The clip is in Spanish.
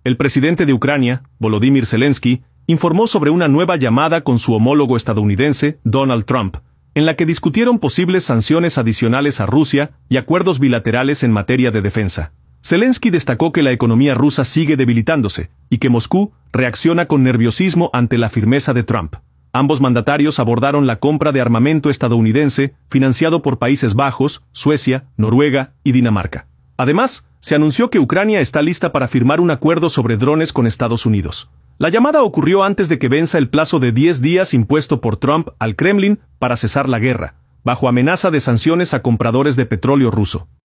El presidente de Ucrania, Volodymyr Zelensky, informó sobre una nueva llamada con su homólogo estadounidense, Donald Trump, en la que discutieron posibles sanciones adicionales a Rusia y acuerdos bilaterales en materia de defensa. Zelensky destacó que la economía rusa sigue debilitándose y que Moscú reacciona con nerviosismo ante la firmeza de Trump. Ambos mandatarios abordaron la compra de armamento estadounidense financiado por Países Bajos, Suecia, Noruega y Dinamarca. Además, se anunció que Ucrania está lista para firmar un acuerdo sobre drones con Estados Unidos. La llamada ocurrió antes de que venza el plazo de 10 días impuesto por Trump al Kremlin para cesar la guerra, bajo amenaza de sanciones a compradores de petróleo ruso.